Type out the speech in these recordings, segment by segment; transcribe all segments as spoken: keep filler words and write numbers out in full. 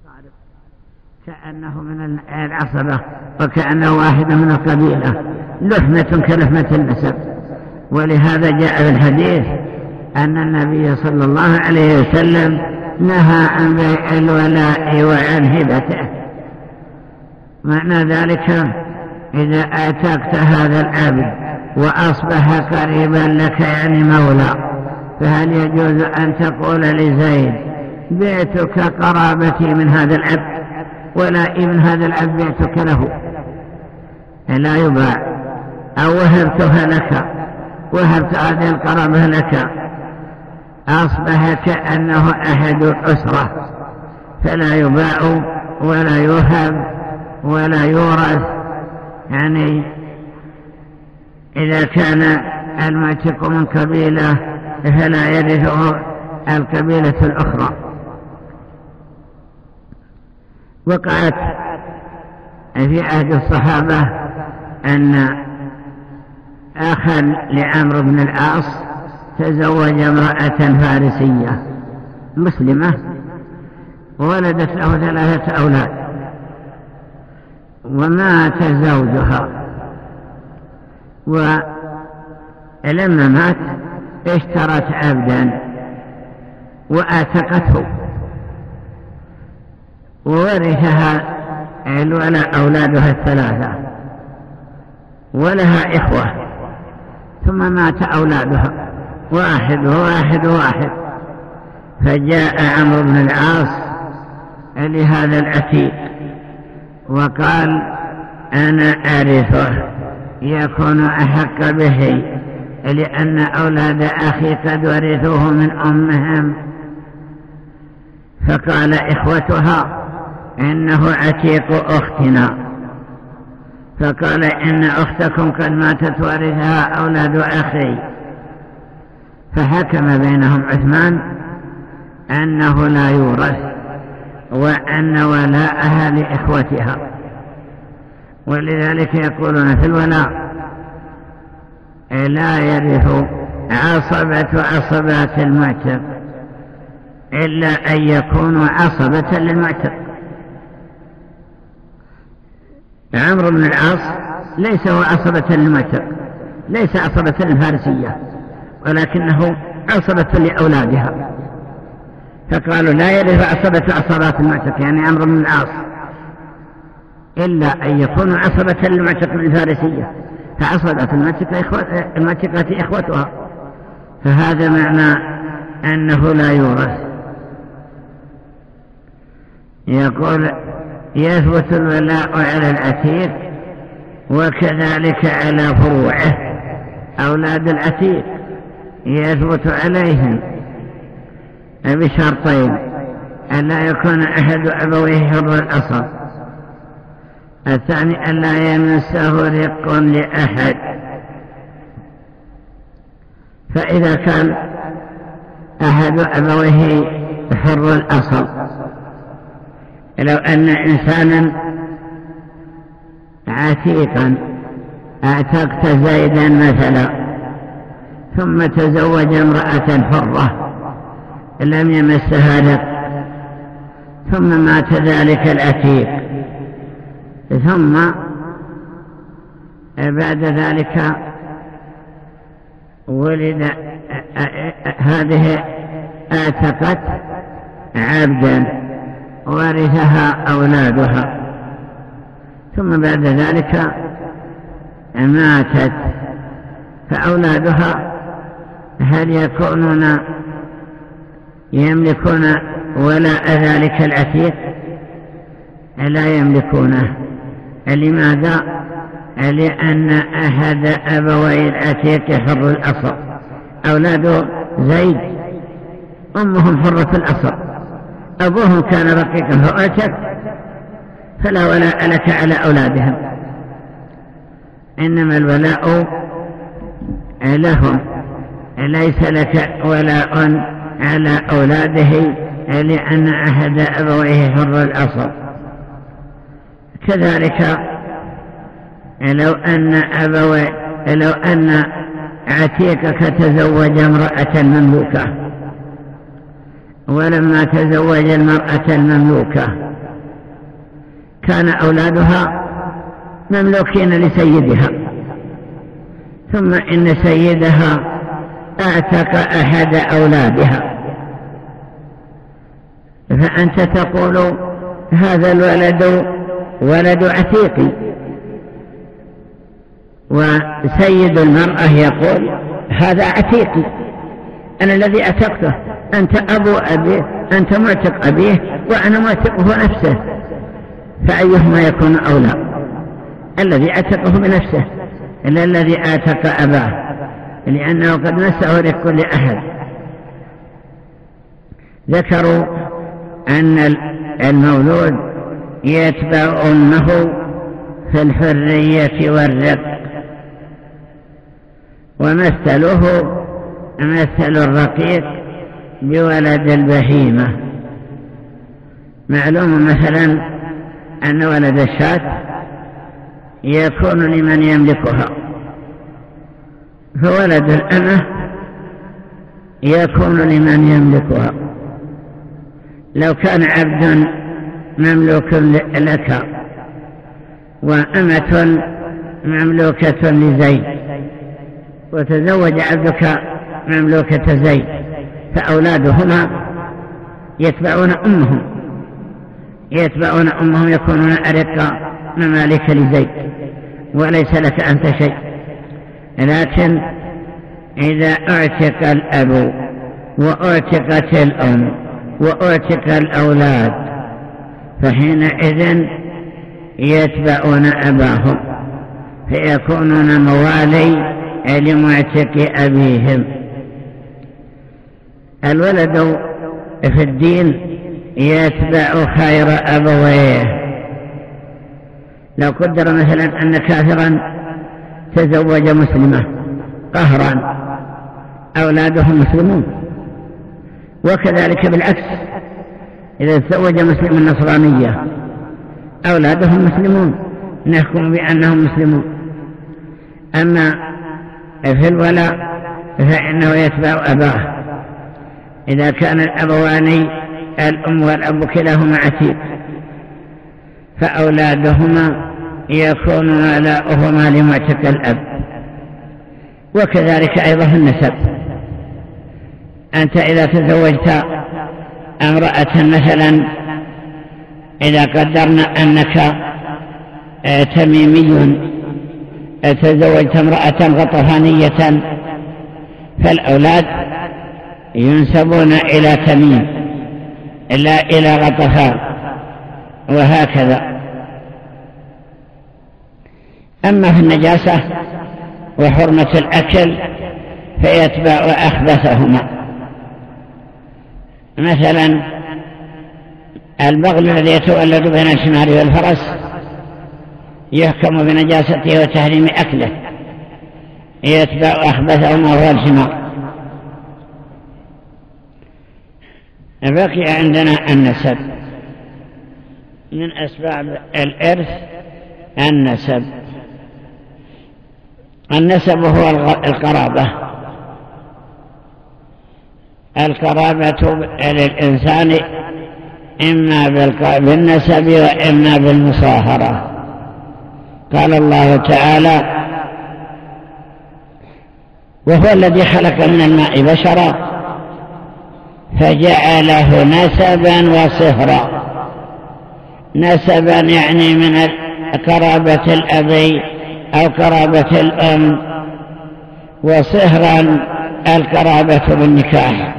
كأنه من العصبة وكأنه واحد من القبيلة، لحمة كلحمة النسب. ولهذا جاء في الحديث أن النبي صلى الله عليه وسلم نهى عن بيع الولاء وعن هبته. معنى ذلك إذا أعتقت هذا العبد وأصبح قريبا لك يعني مولى، فهل يجوز أن تقول لزيد بعتك قرابتي من هذا العبد ولائي من هذا العبد بعتك له؟ لا يباع. أو وهبتها لك، وهبت هذه القرابة لك، أصبح كأنه أحد الأسرة، فلا يباع ولا يوهب ولا يورث. يعني إذا كان المعتق من قبيلة فلا يرثه القبيلة الأخرى. وقعت في عهد الصحابة أن أخا لعمرو بن العاص تزوج امرأة فارسية مسلمة وولدت له ثلاثة أولاد، ومات زوجها، ولما مات اشترت عبدا وآتقته وورثها الولاء أولادها الثلاثة ولها إخوة، ثم مات أولادها واحد وواحد وواحد. فجاء عمرو بن العاص لهذا العتيق وقال أنا أرثه، يكون أحق به لأن أولاد أخي قد ورثوه من أمهم. فقال إخوتها إنه عتيق أختنا، فقال إن أختكم قد ماتت ورثها أولاد أخي. فحكم بينهم عثمان أنه لا يورث وأن ولاءها لإخوتها. ولذلك يقولون في الولاء لا يرث عصبة عصبات المعتق إلا أن يكونوا عصبة للمعتق. عمرو بن العاص ليس هو عصبة للمعتق، ليس عصبة للفارسية، ولكنه عصبة لأولادها. فقالوا لا يرث عصبة عصبات المعتق يعني عمرو بن العاص إلا أن يكونوا عصبة للمعتق الفارسية، فعصبة المعتقة إخوتها. فهذا معنى أنه لا يورث. يقول يثبت الولاء على العتيق وكذلك على فروعه. أولاد العتيق يثبت عليهم بشرطين: أن لا يكون أحد أبويه حر الأصل، الثاني أن لا يمسه رق لأحد. فإذا كان أحد أبويه حر الأصل، لو أن إنسانا عتيقا اعتقت زيدا مثلا ثم تزوج امرأة حرة لم يمسها رق، ثم مات ذلك العتيق، ثم بعد ذلك ولد هذه اعتقت عبدا ورثها أولادها، ثم بعد ذلك ماتت، فأولادها هل يكونون يملكون ولاء ذلك العتيق؟ لا يملكونه. لماذا؟ لأن أحد أبوي العتيق حر الأصل. أولاد زيد أمهم حرة الأصل، أبوهم كان رقيقا فأعتق، فلا ولاء لك على أولادهم، إنما الولاء لهم، ليس لك ولاء على أولاده لأن أحد أبويه حر الأصل. كذلك لو أن أبوي لو أن عتيقك تزوج امرأة مملوكة، ولما تزوج المرأة المملوكة كان أولادها مملوكين لسيدها، ثم إن سيدها أعتق أحد أولادها، فأنت تقول هذا الولد ولد عتيقي، وسيد المرأة يقول هذا عتيقي أنا الذي أعتقته، أنت أبو أبيه، أنت معتق أبيه وأنا معتقه نفسه، فأيهما يكون أولى؟ الذي أعتقه بنفسه إلا الذي أعتق أباه، لأنه قد مسه لكل أحد. ذكروا أن المولود يتبع أمه في الحرية والرق، ومثله مثل الرقيق بولد البهيمة. معلوم مثلا أن ولد الشاة يكون لمن يملكها، فولد الأمة يكون لمن يملكها. لو كان عبد مملوك لك وأمة مملوكة لزيد، وتزوج عبدك مملوكة زيد، فأولادهما يتبعون أمهم يتبعون أمهم يكونون أرقا ممالك لزيد، وليس لك أنت شيء. لكن إذا اعتق الأب واعتقت الأم واعتق الأولاد، فحينئذ يتبعون أباهم، فيكونون موالي لمعتق أبيهم. الولد في الدين يتبع خير أبويه. لو قدر مثلا أن كافرا تزوج مسلمة قهرا، أولادهم مسلمون، وكذلك بالعكس إذا تزوج مسلم نصرانية أولادهم مسلمون، نحكم بأنهم مسلمون. أما في الولاء فإنه يتبع أباه. إذا كان الأبوان الأم والأب كلاهما عتيق، فأولادهما يكون ولاؤهما لمعتق الأب. وكذلك أيضا في النسب، أنت إذا تزوجت امرأة مثلا، إذا قدرنا أنك تميمي تزوجت امرأة غطفانية، فالأولاد ينسبون إلى تميم لا إلى غطفان، وهكذا. أما في النجاسة وحرمة الأكل فيتبع أخبثهما. مثلا البغل الذي يتولد بين الحمار والفرس يحكم بنجاسته وتحريم أكله، يتبع أخبثهما وهو الحمار. بقي عندنا النسب. من أسباب الإرث النسب. النسب هو القرابة. القرابة للإنسان إما بالنسب وإما بالمصاهرة. قال الله تعالى: وهو الذي خلق من الماء بشرا فجعله نسبا وصهرا. نسبا يعني من قرابة الأب أو قرابة الأم، وصهرا القرابة بالنكاح.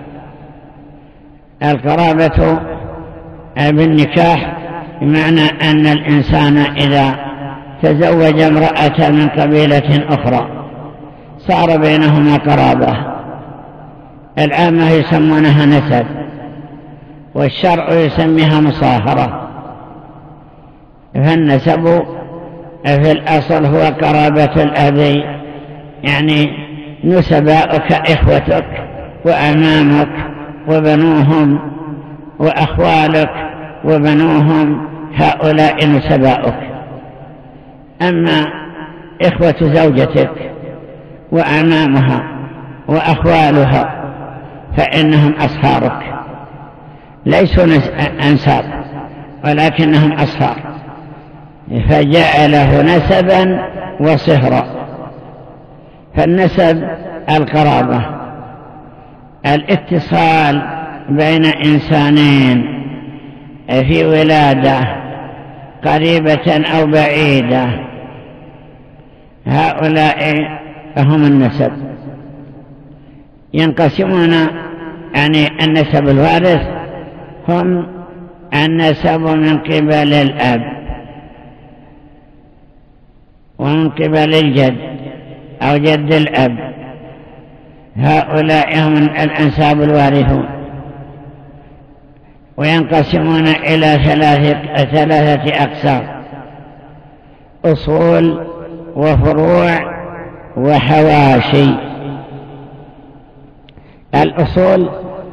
القرابة بالنكاح بمعنى أن الإنسان إذا تزوج امرأة من قبيلة أخرى صار بينهما قرابة. العامة يسمونها نسب، والشرع يسميها مصاهرة. فالنسب في الأصل هو قرابة الأب، يعني نسباؤك إخوتك وأمامك وبنوهم وأخوالك وبنوهم، هؤلاء نسباؤك. أما إخوة زوجتك وأمامها وأخوالها فإنهم أصهارك، ليسوا أنساب ولكنهم أصهار. فجعله نسبا وصهرا. فالنسب القرابة، الاتصال بين إنسانين في ولادة قريبة أو بعيدة، هؤلاء هم النسب. ينقسمون، يعني النسب الوارث هم النسب من قبل الأب ومن قبل الجد أو جد الأب، هؤلاء هم الأنساب الوارثون. وينقسمون إلى ثلاثة, ثلاثة أقسام: أصول وفروع وحواشي. الأصول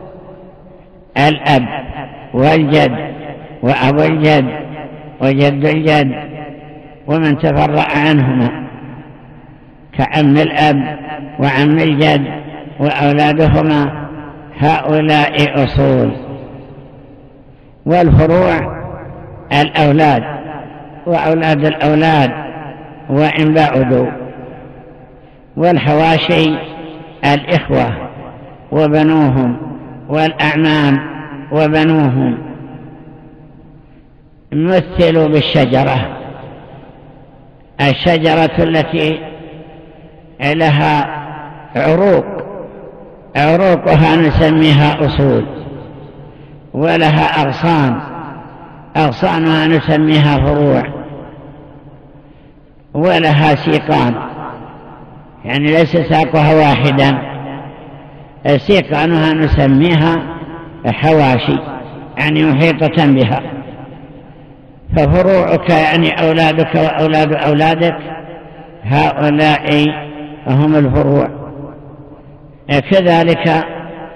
الأب والجد وأبو الجد وجد الجد ومن تفرع عنهما كعم الأب وعم الجد وأولادهما، هؤلاء أصول. والفروع الأولاد وأولاد الأولاد وإن بعدوا. والحواشي الإخوة وبنوهم والأعمام وبنوهم. مثلوا بالشجرة، الشجرة التي لها عروق، عروقها نسميها أصول، ولها أغصان، أغصانها نسميها فروع، ولها سيقان، يعني ليس ساقها واحدا، سيقانها نسميها حواشي، يعني محيطة بها. ففروعك يعني أولادك وأولاد أولادك، هؤلاء هم الفروع. كذلك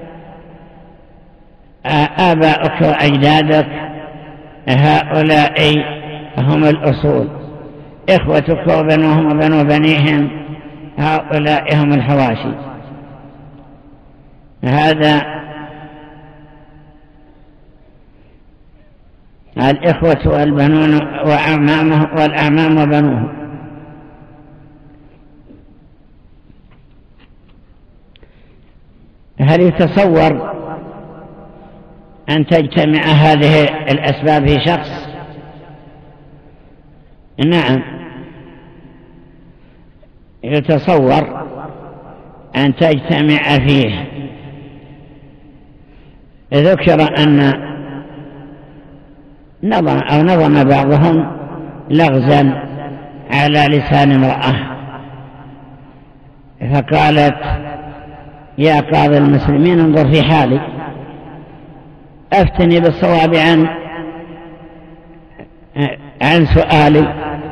آباؤك وأجدادك، هؤلاء هم الأصول. إخوتك وبنوهم وبنو بنيهم، هؤلاء هم الحواشي. هذا الإخوة والبنون وأعمامه والأعمام وبنوهم. هل يتصور أن تجتمع هذه الأسباب في شخص؟ نعم، يتصور أن تجتمع فيه. ذكر أن نظم أو نظم بعضهم لغزا على لسان امرأة، فقالت: يا قاضي المسلمين انظر في حالي، أفتني بالصواب عن عن سؤالي،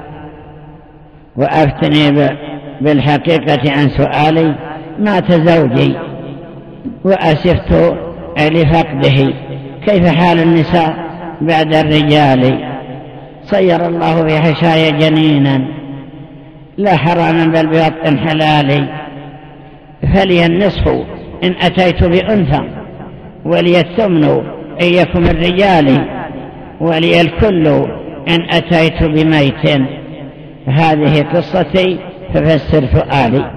وأفتني بالحقيقة عن سؤالي. مات زوجي وأسفت لفقده، كيف حال النساء بعد الرجال؟ صير الله في حشايا جنينا، لا حراما بل بوطء حلال. فلي النصف إن أتيت بأنثى، ولي الثمن إن يكن الرجال، ولي الكل إن أتيت بميت. هذه قصتي ففسر سؤالي.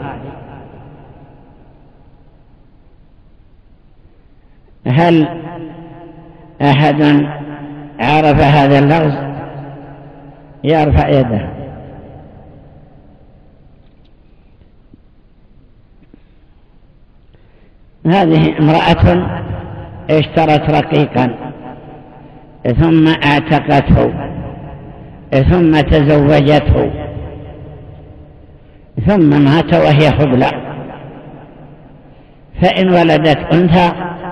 هل أحد عرف هذا اللغز؟ يرفع يده. هذه امرأة اشترت رقيقا ثم اعتقته ثم تزوجته ثم مات وهي حبلى، فإن ولدت أنثى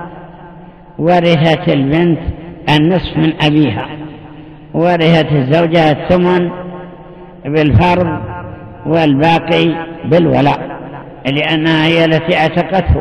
ورثت البنت النصف من أبيها، ورثت الزوجة الثمن بالفرض والباقي بالولاء، لأنها هي التي اعتقته.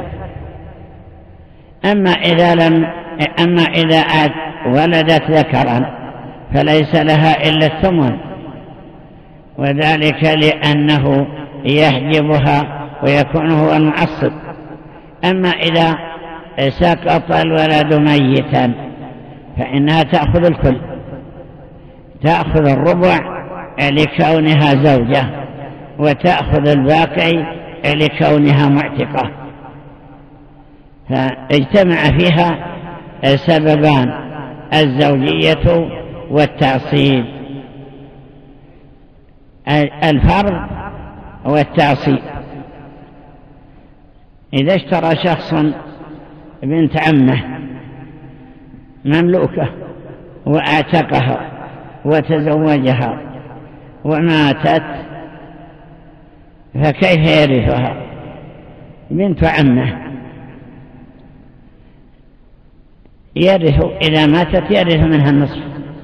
أما إذا لم أما إذا ولدت ذكرا فليس لها إلا الثمن، وذلك لأنه يحجبها ويكون هو المعصب. أما إذا سقط الولد ميتا فإنها تأخذ الكل، تأخذ الربع لكونها زوجة وتأخذ الباقي لكونها معتقة، فاجتمع فيها سببان: الزوجية والتعصيب، الفرض والتعصيب. إذا اشترى شخص بنت عمه مملوكة وأعتقها وتزوجها وماتت، فكيف يرثها؟ بنت عمه يرث، إذا ماتت يرث منها النصف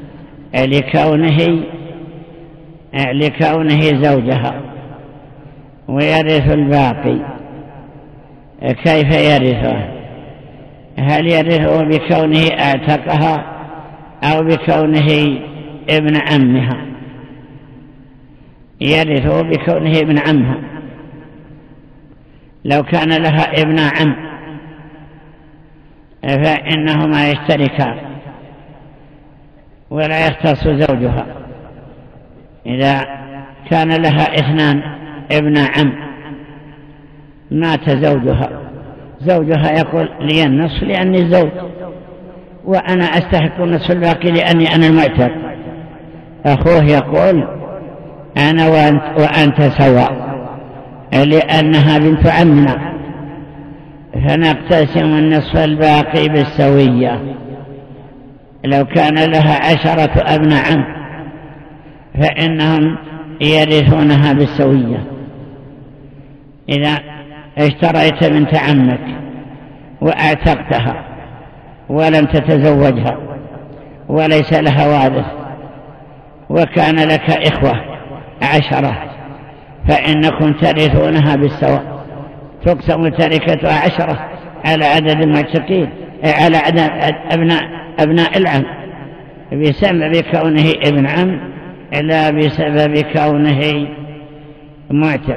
لكونه لكونه زوجها، ويرث الباقي. كيف يرثه؟ هل يرثه بكونه اعتقها أو بكونه ابن عمها؟ يرثه بكونه ابن عمها. لو كان لها ابن عم فإنهما يشتركان ولا يختص زوجها. إذا كان لها اثنان ابن عم مات زوجها، زوجها يقول لي النصف لأني الزوج، وأنا أستحق النصف الباقي لأني أنا المعتق. أخوه يقول أنا وأنت, وأنت سواء لأنها بنت عمنا، فنقتسم النصف الباقي بالسوية. لو كان لها عشرة ابن عم فإنهم يرثونها بالسوية. إذا اشتريت بنت عمك وأعتقتها ولم تتزوجها وليس لها وارث، وكان لك إخوة عشرة، فإنكم ترثونها بالسواء، تقسم تركتها عشرة على عدد المعتقين، على عدد أبناء, أبناء العم، بسبب كونه ابن عم لا بسبب كونه معتق.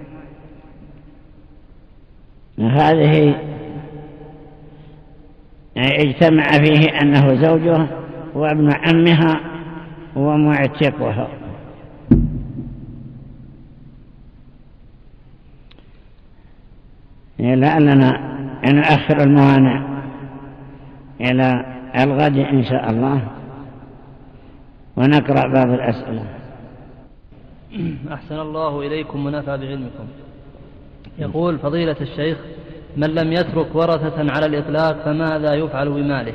هذه اجتمع فيه أنه زوجها وابن عمها ومعتقها. لعلنا نؤخر الموانع إلى الغد إن شاء الله ونقرأ بعض الأسئلة. أحسن الله إليكم ونفع بعلمكم. يقول فضيلة الشيخ: من لم يترك ورثة على الإطلاق فماذا يفعل بماله؟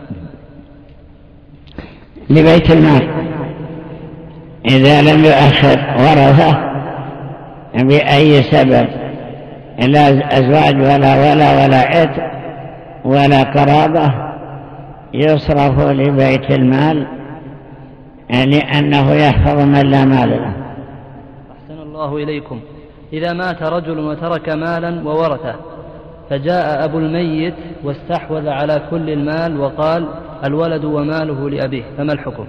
لبيت المال إذا لم يؤخر ورثة بأي سبب، لا أزواج ولا ولا ولا عتق ولا قرابة، يصرف لبيت المال لأنه يحفظ من لا مال له. أحسن الله إليكم. إذا مات رجل وترك مالا وورثه، فجاء أبو الميت واستحوذ على كل المال وقال الولد وماله لأبيه، فما الحكم؟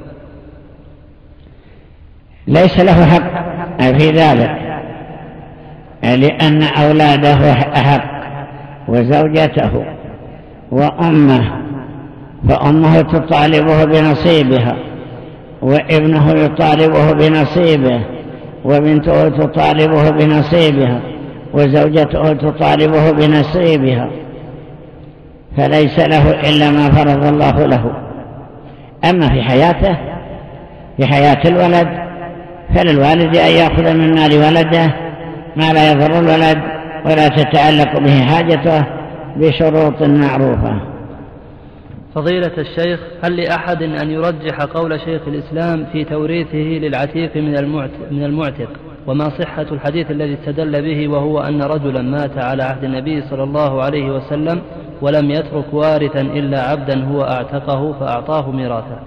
ليس له حق في ذلك، لأن أولاده أحق، وزوجته وأمه، فأمه تطالبه بنصيبها، وابنه يطالبه بنصيبه، وبنته تطالبه بنصيبها، وزوجته تطالبه بنصيبها، فليس له إلا ما فرض الله له. أما في حياته، في حياة الولد، فللوالد أن يأخذ من مال ولده ما لا يضر الولد ولا تتعلق به حاجته بشروط معروفة. فضيلة الشيخ: هل لأحد أن يرجح قول شيخ الإسلام في توريثه للعتيق من المعتق؟ وما صحة الحديث الذي استدل به وهو أن رجلا مات على عهد النبي صلى الله عليه وسلم ولم يترك وارثا إلا عبدا هو أعتقه فأعطاه ميراثه؟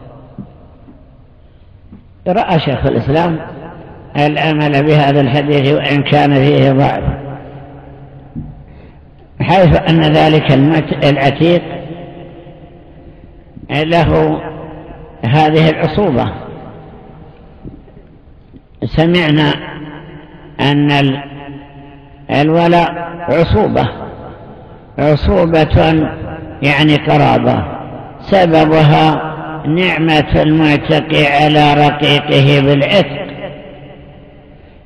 رأى شيخ الإسلام العمل بهذا الحديث وإن كان فيه ضعف، حيث أن ذلك العتيق له هذه العصوبة. سمعنا أن الولاء عصوبة، عصوبة يعني قرابة، سببها نعمة المعتق على رقيقه بالعتق،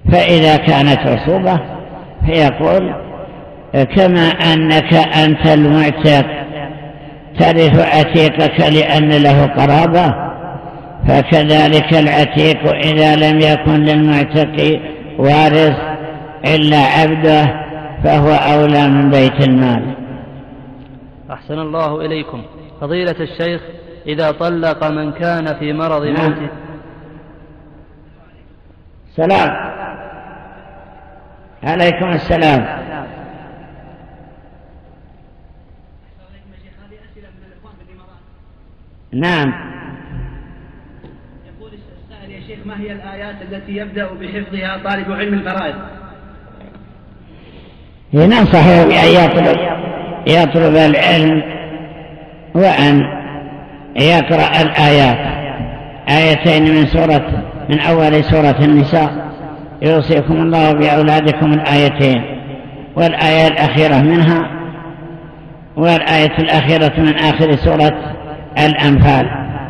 فإذا كانت عصوبة فيقول كما أنك أنت المعتق ترث عتيقك لأن له قرابة، فكذلك العتيق إذا لم يكن للمعتق وارث إلا عبده فهو أولى من بيت المال. أحسن الله إليكم. فضيلة الشيخ، إذا طلق من كان في مرض نعم. موته. سلام عليكم. السلام. نعم. يقول السائل يا شيخ: ما هي الآيات التي يبدأ بحفظها طالب علم الفرائض؟ ننصحه بأن يطلب, يطلب العلم وأن يقرأ الآيات، آيتين من سورة من أول سورة النساء: يوصيكم الله بأولادكم، الآيتين، والآية الأخيرة منها، والآية الأخيرة من آخر سورة الأنفال.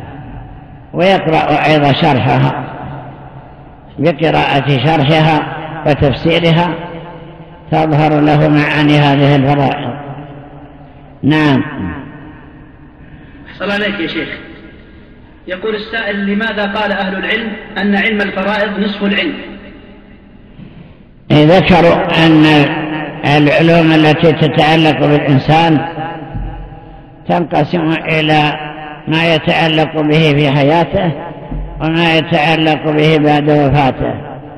ويقرأ أيضا شرحها بقراءة شرحها وتفسيرها تظهر له معاني هذه الفرائض. نعم. أحسن عليك يا شيخ. يقول السائل: لماذا قال أهل العلم أن علم الفرائض نصف العلم؟ ذكروا أن العلوم التي تتعلق بالإنسان تنقسم إلى ما يتعلق به في حياته وما يتعلق به بعد وفاته،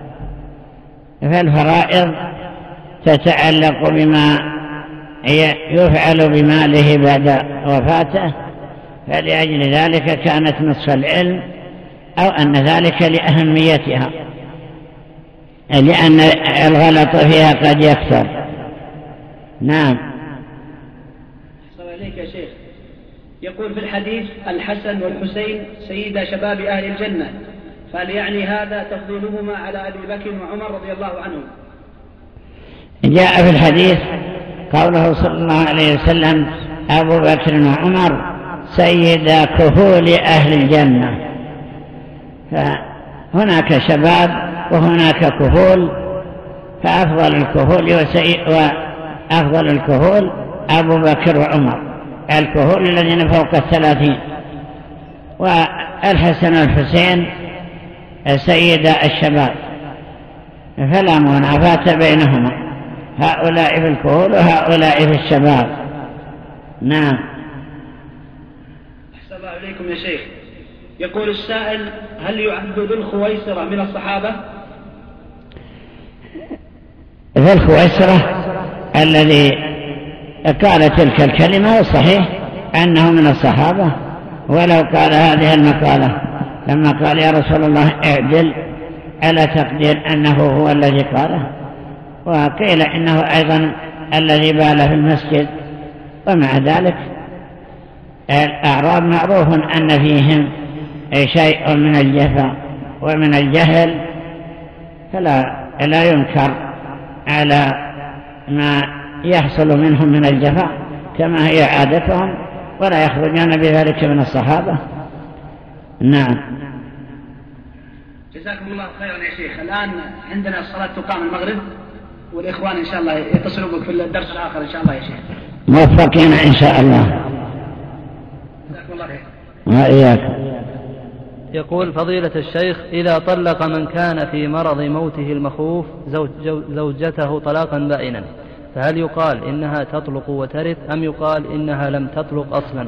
فالفرائض تتعلق بما يفعل بماله بعد وفاته، فلأجل ذلك كانت نصف العلم، أو أن ذلك لأهميتها، لأن الغلط فيها قد يكثر. نعم. أحسن إليك يا شيخ. يقول في الحديث: الحسن والحسين سيدا شباب أهل الجنة، فهل يعني هذا تفضيلهما على أبي بكر وعمر رضي الله عنهم؟ جاء في الحديث قوله صلى الله عليه وسلم: أبو بكر وعمر سيدا كهول أهل الجنة. فهناك شباب وهناك كهول، فأفضل الكهول وأفضل الكهول أبو بكر وعمر، الكهول الذين فوق الثلاثين، والحسن والحسين سيدا الشباب، فلا منافاة بينهما، هؤلاء في الكهول وهؤلاء في الشباب. نعم. أحسن الله إليكم يا شيخ. يقول السائل: هل يعد ذو الخويصرة من الصحابة؟ ذو الخويصرة الذي قال تلك الكلمة صحيح أنه من الصحابة، ولو قال هذه المقالة لما قال: يا رسول الله اعدل، على تقدير أنه هو الذي قاله. وقيل إنه أيضا الذي بال في المسجد. ومع ذلك الأعراب معروف أن فيهم شيء من الجفا ومن الجهل، فلا لا ينكر على ما يحصل منهم من الجفا كما هي عادتهم، ولا يخرجون بذلك من الصحابة. نعم. جزاكم الله خيرا يا شيخ. الآن عندنا الصلاة تقام المغرب، والإخوان إن شاء الله يتصلوا بك في الدرس الآخر إن شاء الله يا شيخ. موفقين إن شاء الله. جزاكم الله خير. وإياك. يقول فضيلة الشيخ: إذا طلق من كان في مرض موته المخوف زوج زوجته طلاقا بائنا، فهل يقال إنها تطلق وترث، أم يقال إنها لم تطلق أصلا؟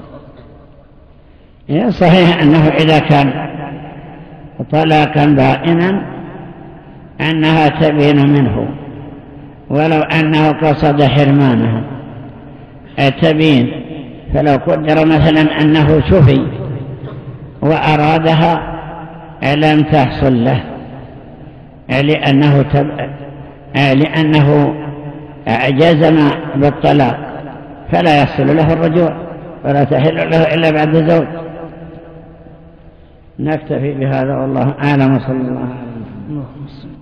صحيح أنه إذا كان طلاقا بائنا أنها تبين منه، ولو أنه قصد حرمانها تبين. فلو قدر مثلا أنه شفي وأرادها لم تحصل له، لأنه, تب... لأنه جزم بالطلاق، فلا يحصل له الرجوع ولا تحل له إلا بعد زوج. نكتفي بهذا والله أعلم. صلى الله عليه وسلم.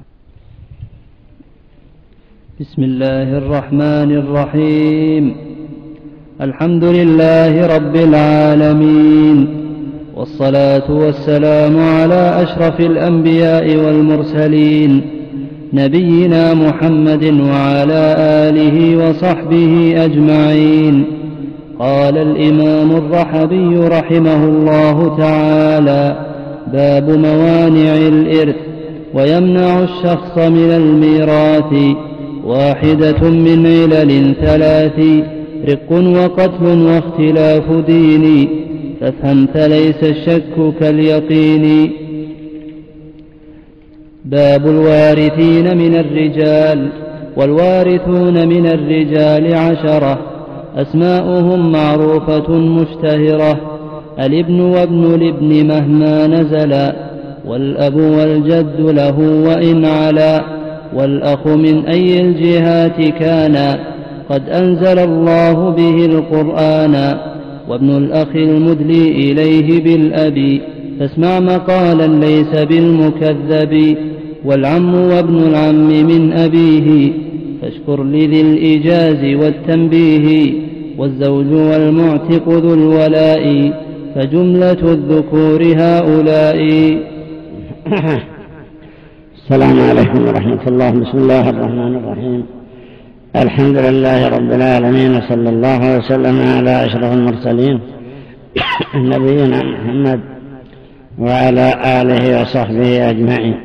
بسم الله الرحمن الرحيم. الحمد لله رب العالمين، والصلاة والسلام على أشرف الأنبياء والمرسلين، نبينا محمد وعلى آله وصحبه أجمعين. قال الإمام الرحبي رحمه الله تعالى: باب موانع الإرث ويمنع الشخص من الميراث. واحدة من علل ثلاث: رق وقتل واختلاف دين، فافهم فليس الشك كاليقين. باب الوارثين من الرجال. والوارثون من الرجال عشرة، أسماؤهم معروفة مشتهرة: الابن وابن الابن مهما نزلا، والأب والجد له وإن علا، والأخ من أي الجهات كان، قد أنزل الله به القرآن، وابن الأخ المدلي إليه بالأبي، فاسمع مقالا ليس بالمكذب، والعم وابن العم من أبيه، فاشكر لذي الإيجاز والتنبيه، والزوج والمعتق ذو الولاء، فجملة الذكور هؤلاء. السلام عليكم ورحمة الله. بسم الله الرحمن الرحيم. الحمد لله رب العالمين، صلى الله وسلم على أشرف المرسلين نبينا محمد وعلى آله وصحبه أجمعين.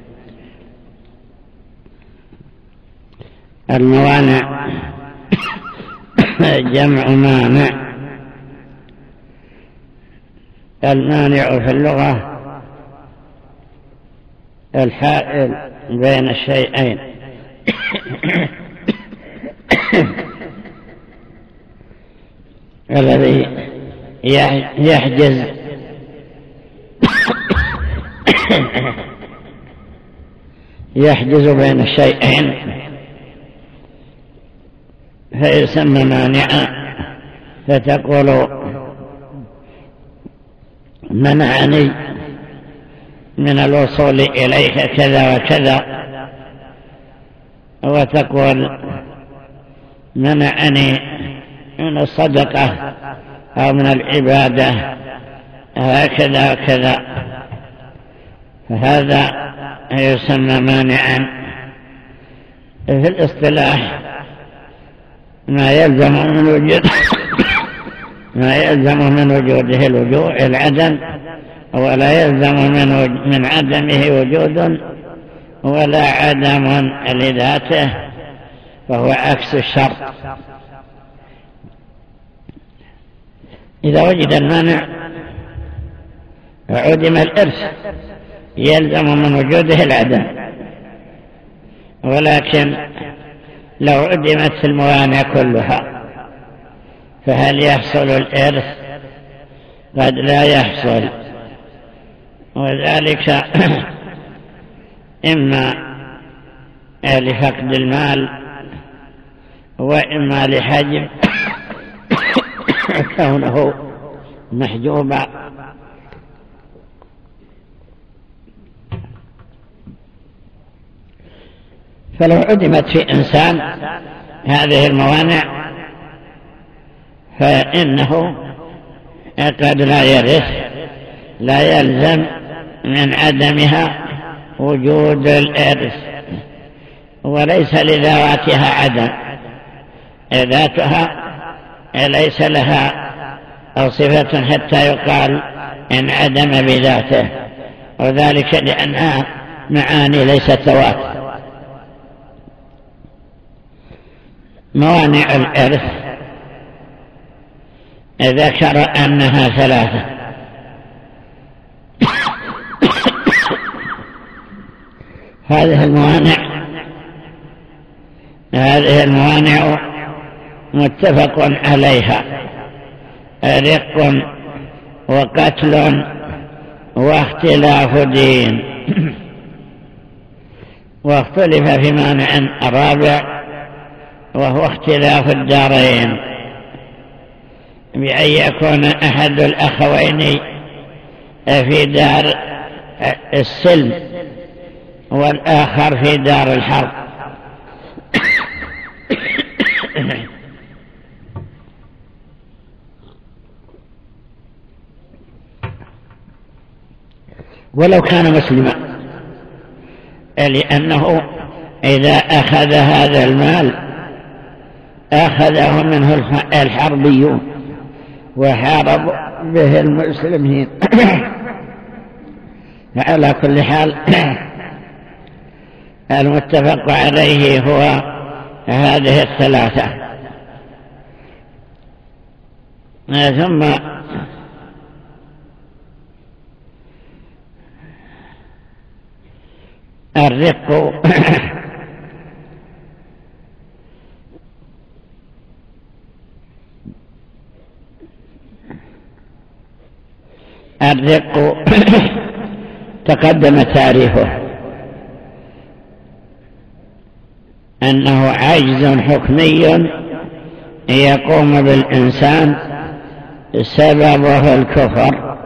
الموانع جمع مانع. المانع في اللغة الحائل بين الشيئين، الذي يحجز يحجز بين الشيئين فيسمى مانعا. فتقول: منعني من الوصول إليك كذا وكذا، وتقول: منعني من الصدقة أو من العبادة هكذا وكذا. فهذا يسمى مانعا. في الاصطلاح ما يلزم من وجود ما يلزم من وجوده الوجوع العدم، ولا يلزم من, من عدمه وجود ولا عدم لذاته، فهو عكس الشرط. إذا وجد المانع عدم الإرث، يلزم من وجوده العدم. ولكن لو عدمت الموانع كلها فهل يحصل الإرث؟ قد لا يحصل، وذلك إما لفقد المال، وإما لحجب كونه محجوبا. فلو عدمت في إنسان هذه الموانع فإنه قد لا يرث، لا يلزم من عدمها وجود الإرث، وليس لذواتها عدم، ذاتها ليس لها صفة حتى يقال إن عدم بذاته، وذلك لأنها معاني ليست ذوات. موانع الإرث ذكر أنها ثلاثة: هذه الموانع هذه الموانع متفق عليها: رق وقتل واختلاف دين. واختلف في مانع الرابع وهو اختلاف الدارين، بأن يكون أحد الأخوين في دار السلم والآخر في دار الحرب. ولو كان مسلما، لأنه إذا أخذ هذا المال أخذه منه الحربيون وحاربوا به المسلمين. على كل حال المتفق عليه هو هذه الثلاثة. ثم الرق الرق تقدم تعريفه أنه عجز حكمي يقوم بالإنسان سببه الكفر.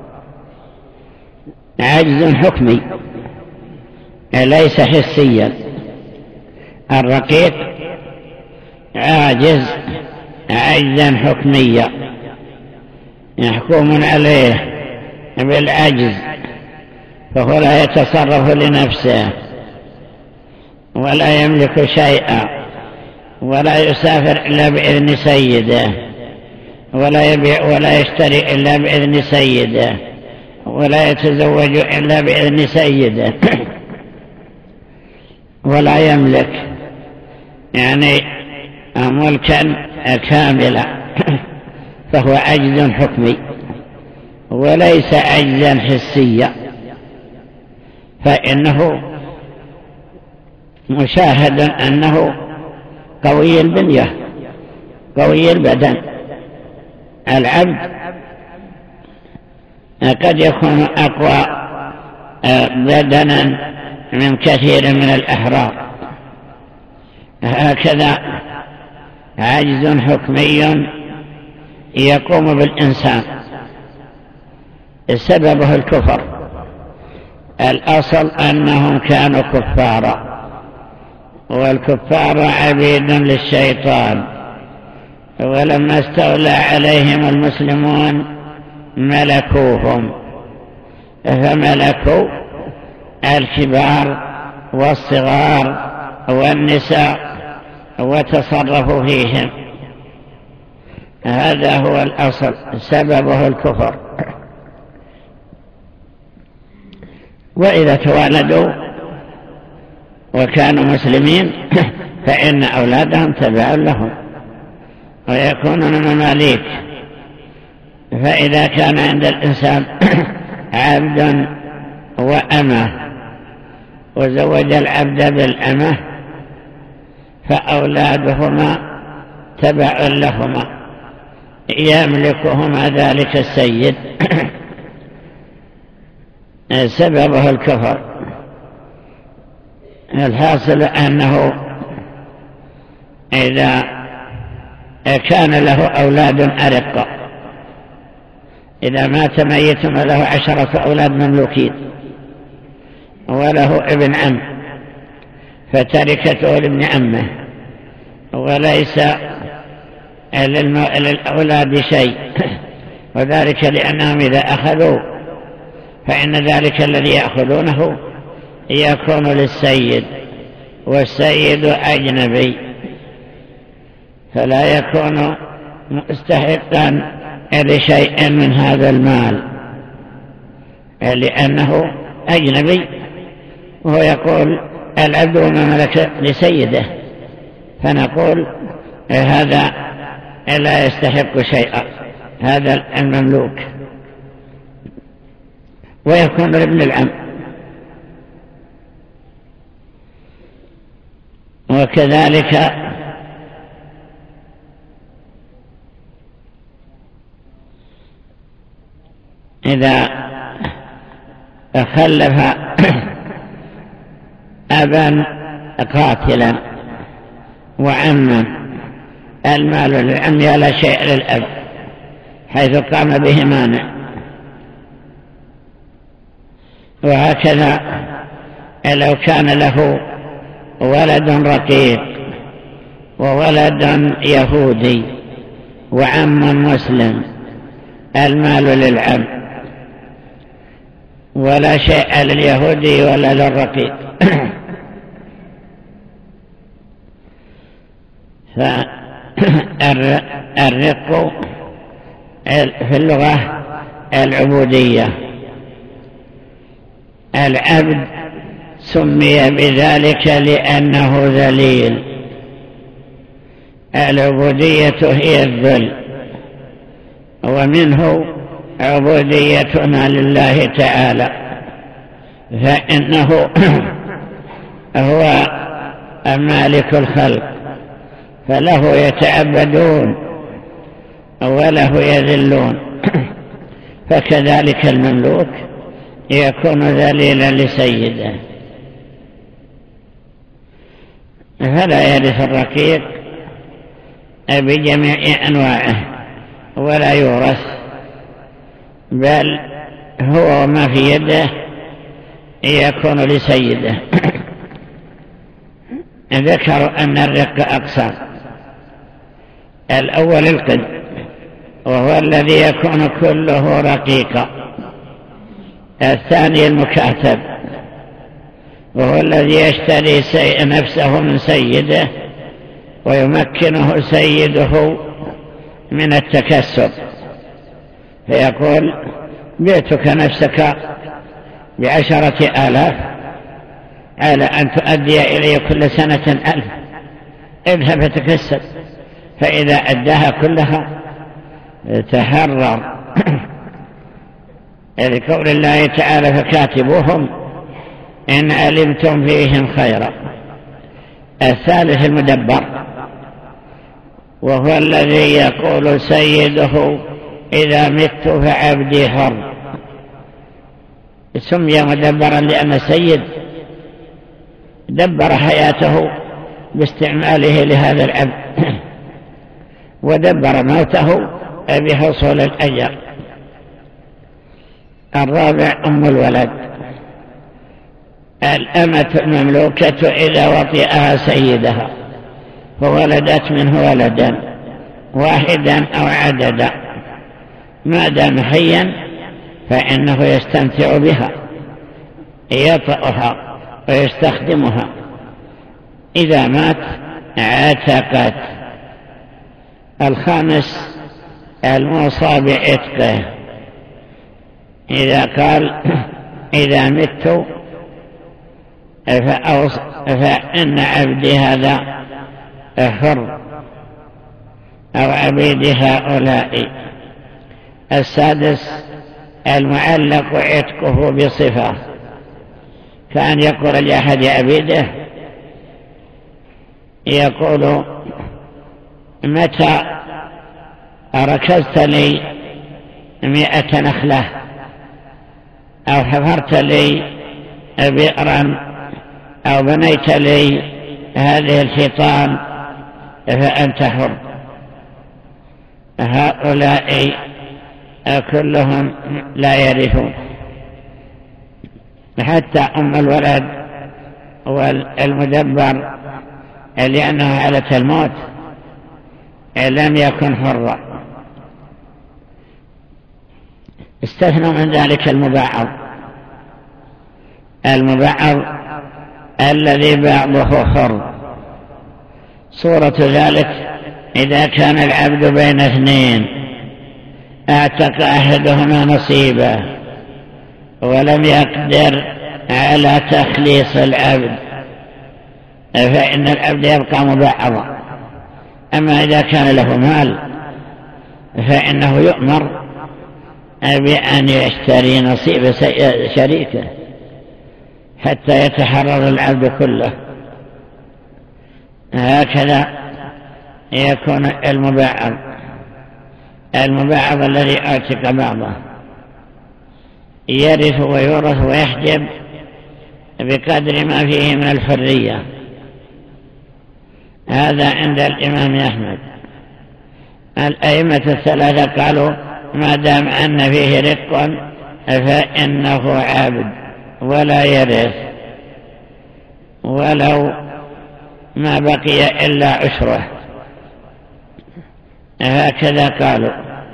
عجز حكمي ليس حسيا. الرقيق عاجز عجزا حكميا محكوم عليه بالعجز، فهو لا يتصرف لنفسه ولا يملك شيئا ولا يسافر إلا بإذن سيده ولا يبيع ولا يشتري إلا بإذن سيده ولا يتزوج إلا بإذن سيده ولا يملك يعني ملكا كاملا، فهو عجز حكمي وليس عجزا حسيا، فإنه مشاهد أنه قوي البنية قوي البدن. العبد قد يكون أقوى بدنا من كثير من الأحرار. هكذا عجز حكمي يقوم بالإنسان سببه الكفر. الأصل أنهم كانوا كفارا، والكفار عبيد للشيطان، ولما استولى عليهم المسلمون ملكوهم، فملكوا الكبار والصغار والنساء وتصرفوا فيهم. هذا هو الأصل، سببه الكفر. وإذا تولدوا وكانوا مسلمين فإن أولادهم تبع لهم ويكونون مماليك. فإذا كان عند الإنسان عبد وأمة وزوج العبد بالأمة فأولادهما تبع لهما يملكهما ذلك السيد. سببه الكفر. الحاصل أنه إذا كان له أولاد أرقة، إذا مات ميت وله عشرة أولاد مملوكين وله ابن عم فتركته لابن عمه وليس للأولاد شيء، وذلك لأنهم إذا أخذوا فإن ذلك الذي يأخذونه يكون للسيد، والسيد أجنبي فلا يكون مستحقا لشيء من هذا المال لأنه أجنبي، وهو يقول العبد وما ملك لسيده، فنقول هذا لا يستحق شيئا، هذا المملوك. ويكون لابن العم. وكذلك إذا خلف أبا قاتلا وعما، المال للعم لا شيء للأب حيث قام به مانع. وهكذا لو كان له ولد رقيق وولد يهودي وعم مسلم، المال للعم ولا شيء لليهودي ولا للرقيق. فالرق في اللغة العبودية. العبد سمي بذلك لأنه ذليل. العبودية هي الذل، ومنه عبوديتنا لله تعالى، فإنه هو مالك الخلق، فله يتعبدون وله يذلون، فكذلك المملوك يكون ذليلا لسيده. فلا يرث الرقيق بجميع أنواعه ولا يورث، بل هو ما في يده يكون لسيده. ذكروا أن الرق أقسام: الأول القد، وهو الذي يكون كله رقيقا. الثاني المكاتب، وهو الذي يشتري نفسه من سيده ويمكنه سيده من التكسب، فيقول: بعتك نفسك بعشرة آلاف على أن تؤدي إلي كل سنة ألف، اذهب فتكسب. فإذا أداها كلها تحرر. لقول الله تعالى: فكاتبوهم إن علمتم فيهم خيرا. الثالث المدبر، وهو الذي يقول سيده: إذا مت فعبدي حر. سمي مدبرا لأن السيد دبر حياته باستعماله لهذا العبد، ودبر موته بحصول الأجر. الرابع أم الولد، الأمة المملوكة إذا وطئها سيدها فولدت منه ولدا واحدا أو عددا، ما دام حيا فإنه يستمتع بها، يطأها ويستخدمها. إذا مات عتقت. الخامس الموصى بعتقه، إذا قال: إذا مت فإن عبدي هذا حر أو عبيد هؤلاء. السادس المعلق عتقه بصفة، كان يقول لأحد عبيده، يقول: متى ركزت لي مئة نخلة أو حفرت لي بئرا أو بنيت لي هذه الحيطان فأنت حر. هؤلاء كلهم لا يرثون، حتى أم الولد والمدبر لأنه حالة الموت لم يكن حرا. استثنوا من ذلك المباعض. المباعض الذي بعضه حر، صورة ذلك: إذا كان العبد بين اثنين اعتق أحدهما نصيبه ولم يقدر على تخليص العبد فإن العبد يبقى مباعضا. أما إذا كان له مال فإنه يؤمر بأن يشتري نصيب شريكه حتى يتحرر العبد كله. هكذا يكون المباعض. المباعض الذي أعتق بعضه يرث ويورث ويحجب بقدر ما فيه من الحرية. هذا عند الإمام أحمد. الأئمة الثلاثة قالوا: ما دام أن فيه رق فإنه عبد ولا يرث ولو ما بقي إلا عشره. هكذا قالوا.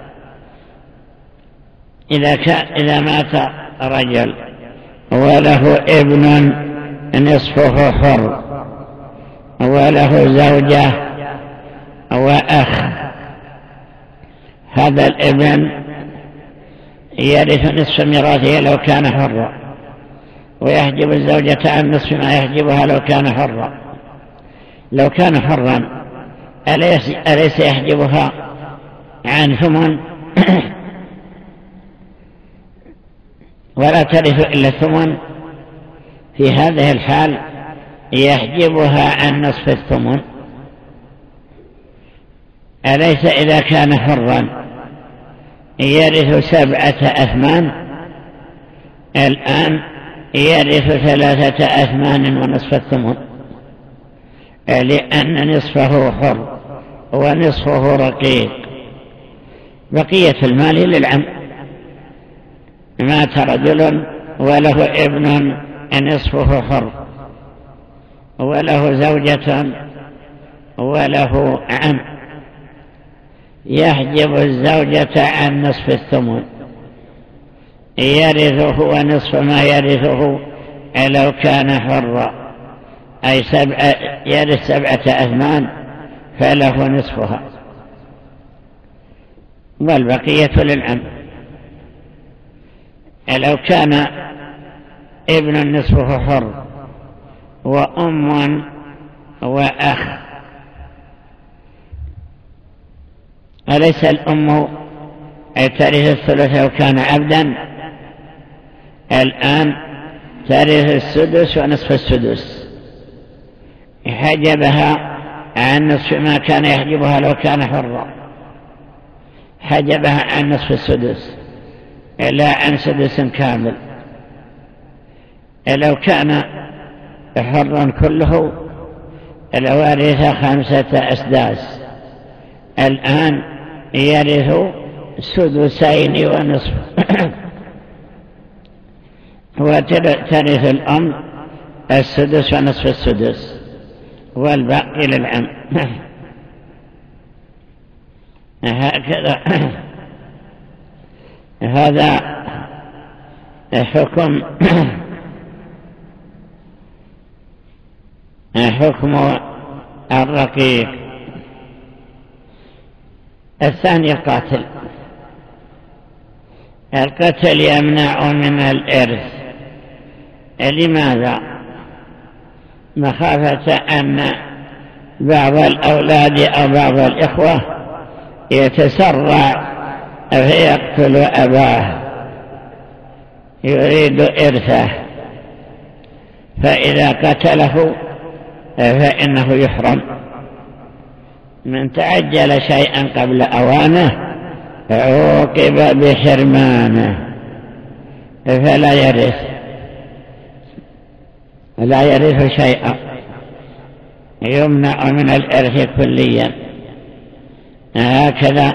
إذا, إذا مات رجل وله ابن نصفه حر وله زوجة وأخ، هذا الابن يرث نصف ميراثه لو كان حرا، ويحجب الزوجة عن نصف ما يحجبها لو كان حرا. لو كان حرا أليس, أليس يحجبها عن ثمن ولا ترث إلا الثمن؟ في هذه الحال يحجبها عن نصف الثمن. أليس إذا كان حرا يرث سبعة أثمان، الآن يرث ثلاثة أثمان ونصف الثمن، لأن نصفه حر ونصفه رقيق. بقية المال للعم. مات رجل وله ابن نصفه حر وله زوجة وله عم، يحجب الزوجة عن نصف الثمن، يرثه ونصف ما يرثه لو كان حرا، أي سبعة يرث سبعة أثمان فله نصفها، والبقية للعم. لو كان ابن نصفه حر وأم وأخ، أليس الأم ترث الثلث لو كان عبدا؟ الآن ترث السدس ونصف السدس، حجبها عن نصف ما كان يحجبها لو كان حرا، حجبها عن نصف السدس لا عن سدس كامل. لو كان حرا كله لورث خمسة أسداس، الآن يرث سدسين ونصف وترث الأم السدس ونصف السدس والباقي للعم. هكذا. هذا حكم حكم الرقيق. الثاني القاتل. القتل يمنع من الإرث. لماذا؟ مخافة أن بعض الأولاد أو بعض الإخوة يتسرع فيقتل أباه يريد إرثه، فإذا قتله فإنه يحرم. من تعجل شيئا قبل أوانه عوقب بحرمانه فلا يرث لا يرث شيئا، يمنع من الإرث كليا. هكذا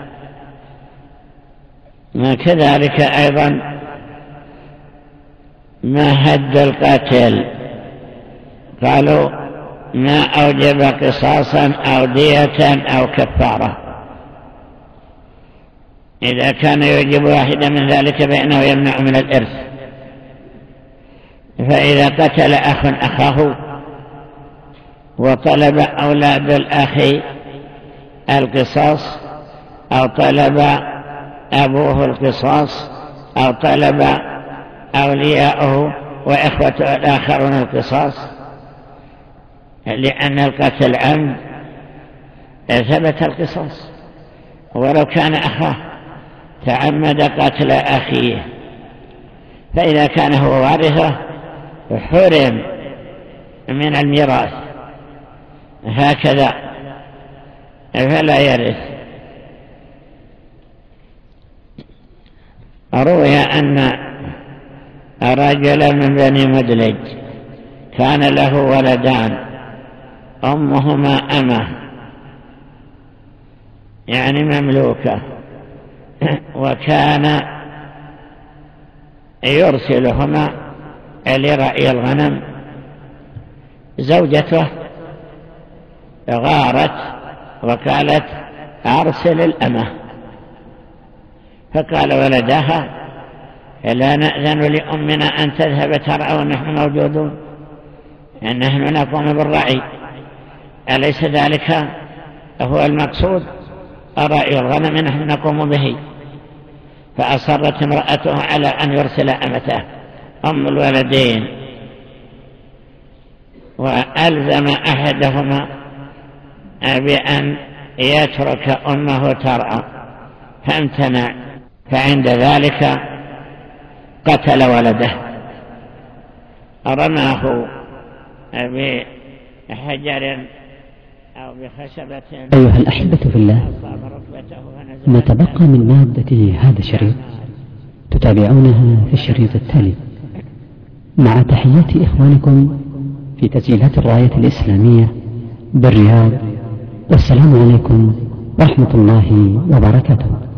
كذلك أيضا ما هد القتل، قالوا ما أوجب قصاصا أو دية أو كفارة. إذا كان يوجب واحدا من ذلك فإنه يمنع من الإرث. فإذا قتل أخ أخاه وطلب أولاد الأخ القصاص أو طلب أبوه القصاص أو طلب أولياؤه وإخوته الآخرون القصاص، لأن القتل عمد ثبت القصاص، ولو كان أخاه تعمد قتل أخيه، فإذا كان هو وارثه حرم من الميراث. هكذا فلا يرث. روي أن رجلا من بني مدلج كان له ولدان أمهما أمه يعني مملوكة، وكان يرسلهما لرعي الغنم. زوجته غارت وقالت أرسل الأمة، فقال ولدها لا نأذن لأمنا أن تذهب ترعى ونحن موجودون، نحن نقوم بالرعي، أليس ذلك هو المقصود رأي الغنم نحن نقوم به. فأصرت امرأته على أن يرسل أمته أم الولدين، وألزم أحدهما بأن يترك أمه ترعى فامتنع، فعند ذلك قتل ولده، رماه بحجر أو بخشبة. أيها الأحبة في الله، ما تبقى من مادة هذا الشريط تتابعونها في الشريط التالي، مع تحيات إخوانكم في تسجيلات الراية الإسلامية بالرياض، والسلام عليكم ورحمة الله وبركاته.